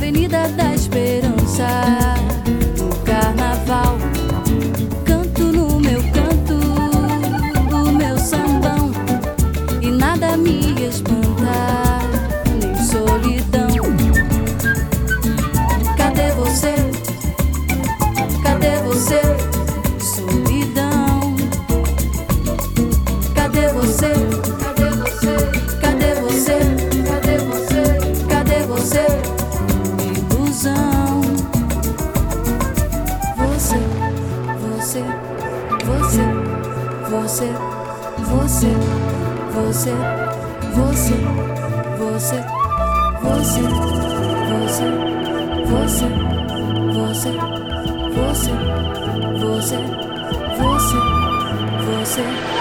Avenida da Esperança, no carnaval. Canto no meu canto, do meu sambão, e nada me espanta, nem solidão. Cadê você? Cadê você? Solidão. Cadê você? Cadê você? Cadê você? Cadê você? Cadê você? Ilusão. Você, você, você, você, você, você, você, você, você, você, você, você, você, você, você, você.